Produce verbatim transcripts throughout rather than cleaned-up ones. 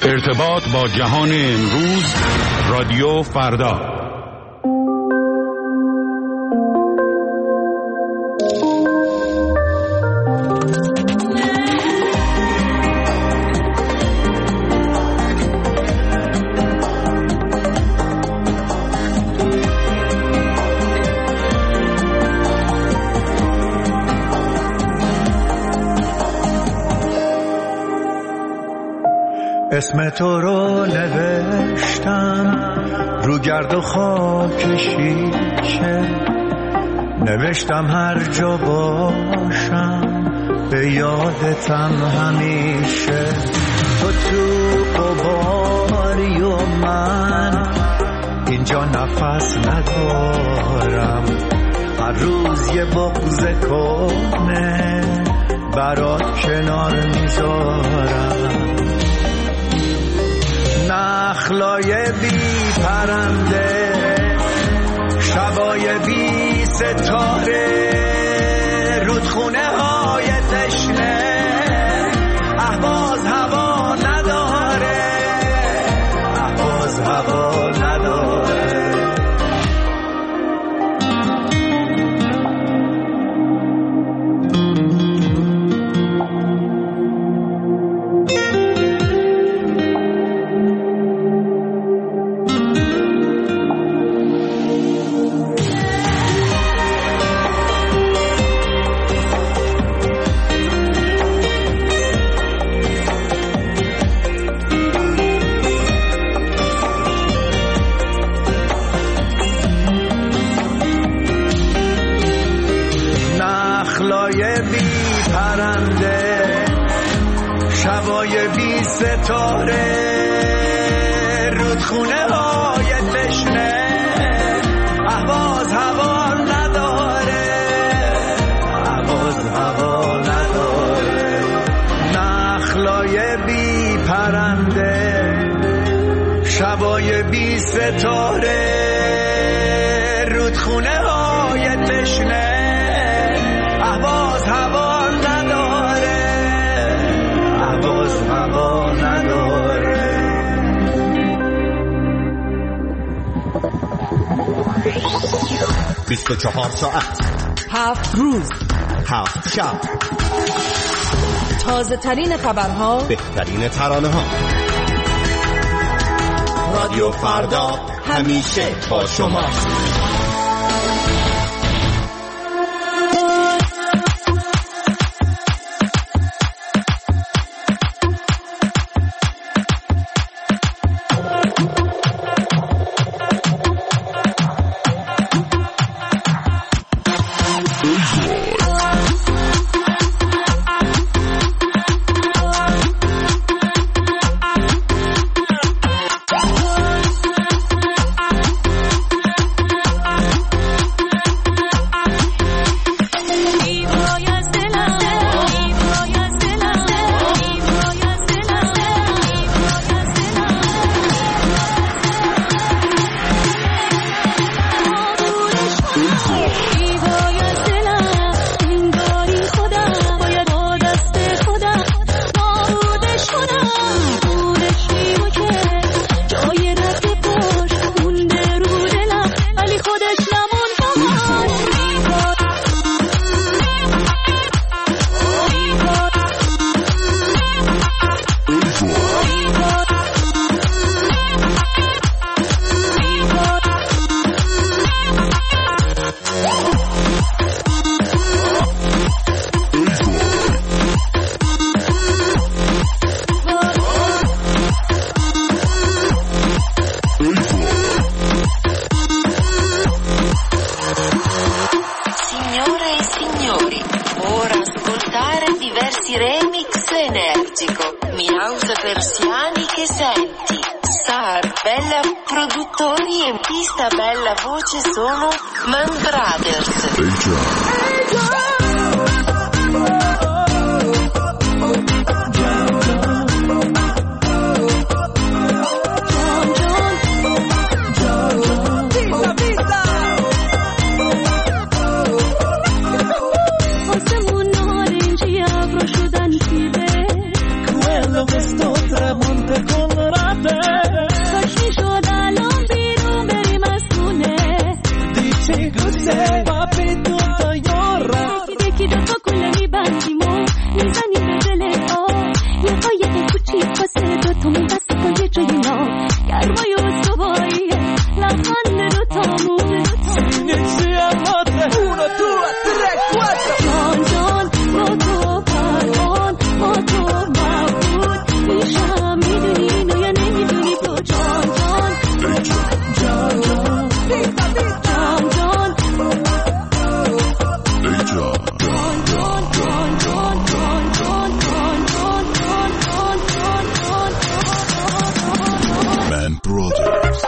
ارتباط با جهان امروز، رادیو فردا. اسم تو رو نوشتم رو گرد و خاک شیشه، نوشتم هر جا باشم به یادتم همیشه. تو تو قباری و من اینجا نفس ندارم، هر روز یه بغض کنه برات کنار میذارم. نخلای بی پرنده، شبای بی ستاره، رودخونه های تشنه، اهواز هوا نداره، اهواز هوا نداره. شبای بی ستاره، رودخونه های تشنه، اهواز هوا نداره، اهواز هوا نداره. نخلای بی پرنده، شبای بی ستاره، رودخونه های تشنه، اهواز هوا هوا نداره. بیست و چهار ساعت، هفت روز، هفت شب، تازه ترین خبرها، بهترین ترانه ها. رادیو فردا همیشه با شما. Voce sono Man Brothers. Quello che sto tramonte con بوده کاشی شد الان بیرون بریم از خونه دیچی گوزه و بدون تا یارم یکی یکی دفا کله میبندیم و میزنیم به دل آب یه قایق کوچیک واسه دوتامون بس کن یه جای نام گرمای استواییه لبخند دوتامون سینه چی اماته اونو تو ترک واسه جان جان با تو پروان با تو مبود میشم میدونی اینو یا نمیدونی تو جان جان جان جان جان جان Man Brothers.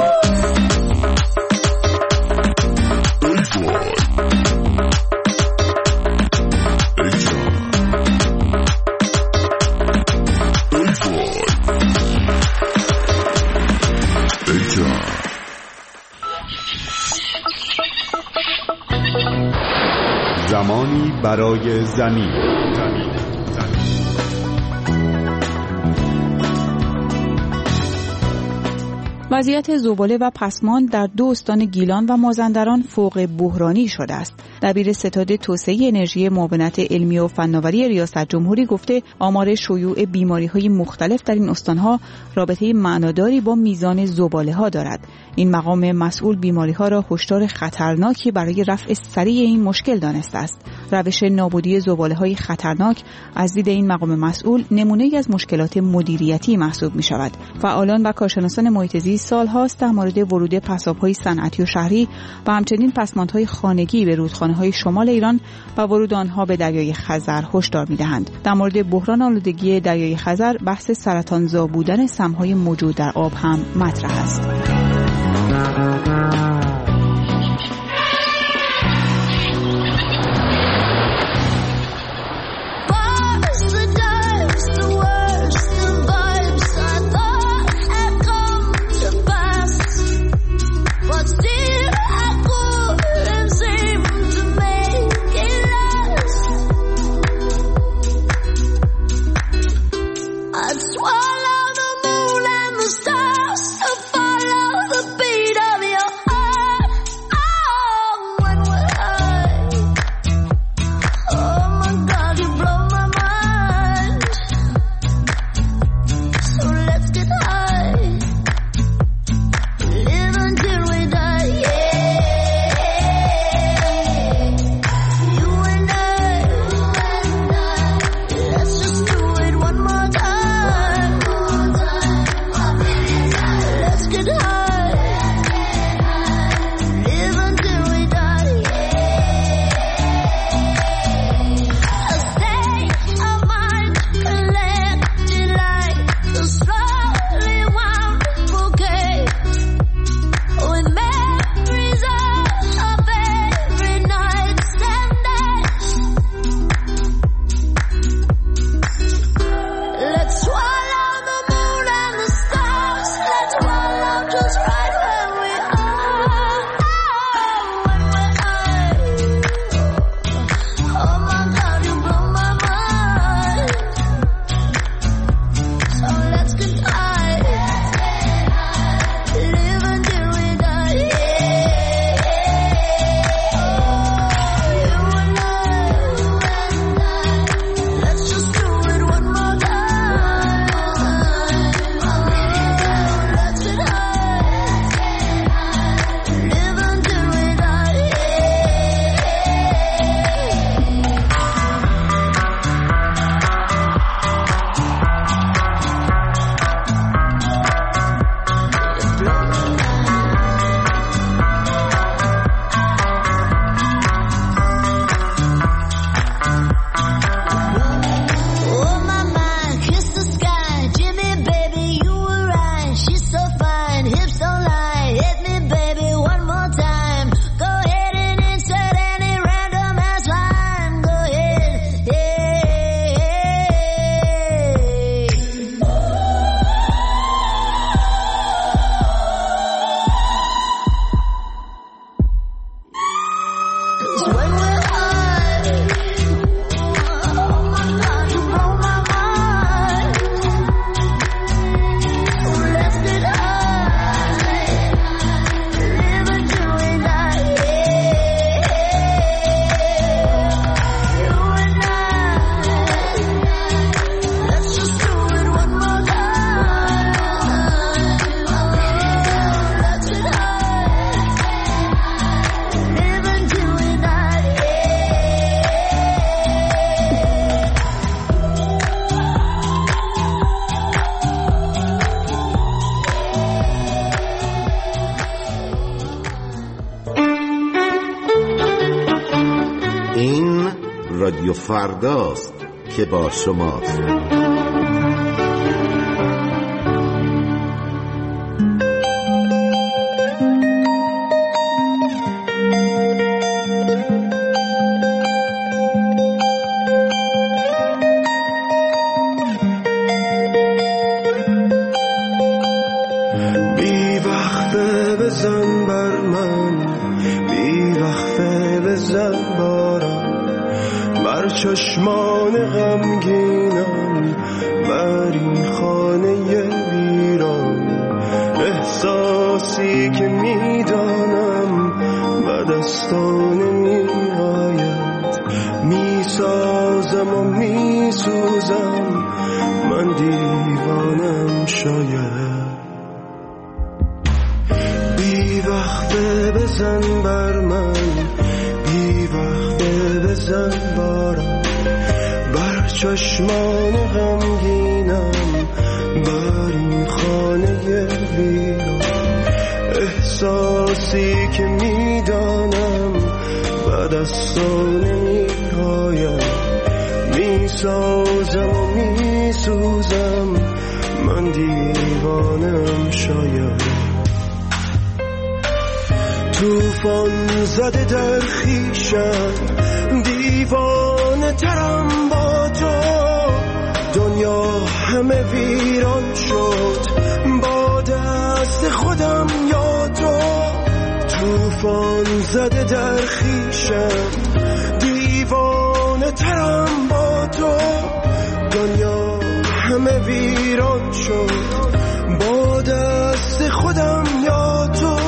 زمانی برای زمین. وضعیت زباله و پسماند در دو استان گیلان و مازندران فوق بحرانی شده است. دبیر ستاد توسعه انرژی معاونت علمی و فناوری ریاست جمهوری گفته آمار شیوع بیماری‌های مختلف در این استان‌ها رابطه معناداری با میزان زباله‌ها دارد. این مقام مسئول بیماری‌ها را هشدار خطرناکی برای رفع سریع این مشکل دانسته است. روش نابودی زباله‌های خطرناک از دید این مقام مسئول نمونه‌ای از مشکلات مدیریتی محسوب می‌شود. فعالان و کارشناسان محیط زیست سال‌هاست در مورد ورود پساب‌های صنعتی و شهری و همچنین پسماندهای خانگی به رودخانه‌های شمال ایران و ورود آنها به دریای خزر هشدار می‌دهند. در مورد بحران آلودگی دریای خزر بحث سرطانزا بودن سم‌های موجود در آب هم مطرح است. و فرداست که با شماست. بزن بر من، بی وقفه بزن بارم، بر چشمان غمگینم، بر این خانه ویران. احساسی که میدانم به دستان میآید، میسازم و میسوزم، من دیوانم شاید. بی وقفه بزن بر من، بی وقفه بزن بارم، بر چشمان غمگینم، بر این خانه ویران. احساسی که میدانم به دستان نمیآید، میسازم و میسوزم، من دیوانم شاید. توفان زده در خیشم، دیوانه ترم با تو، دنیا همه ویران شد با دست خودم یا تو. توفان زده در خیشم، دیوانه ترم با تو، دنیا همه ویران شد با دست خودم یا تو.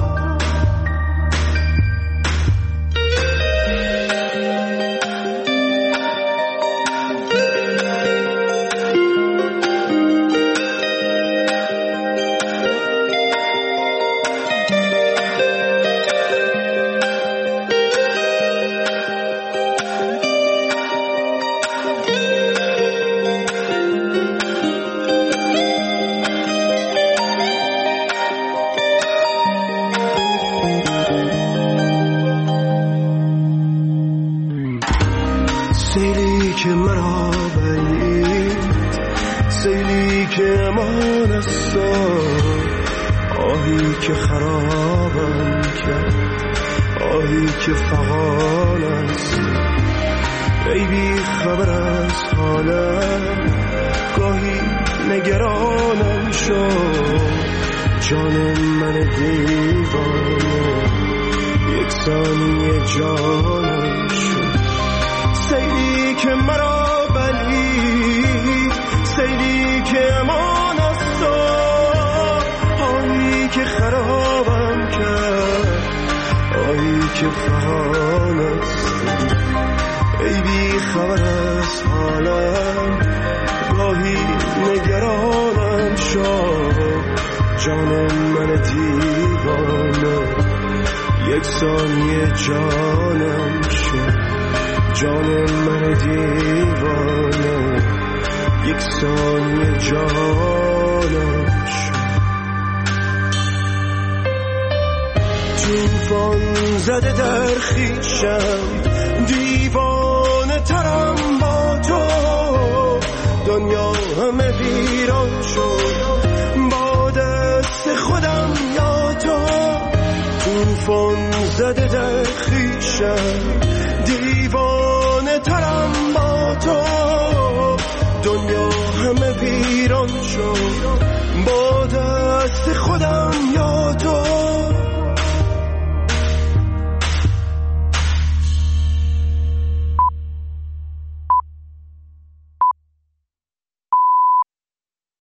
سیلی که مرا بلید، سیلی که امان است، آهی که خرابم کرد، آهی که فغان است. ای بی خبر از حالم، گاهی نگرانم شد، جان من دیوانه یک ثانیه جانم شد. سیلی که مرا بلید، سیلی که امان است، آهی که خرابم کرد، آهی که فغان است. ای بی خبر از حالم، گاهی نگرانم شد، جان من دیوانه یک ثانیه جانم شد، جان من دیوانه یک ثانیه جانم شد. توفان زده در خیشم، دیوانه ترم با تو، دنیا همه ویران شد با دست خودم یا تو. توفان زده در خیشم، دیوانه ترم با تو، دنیا همه ویران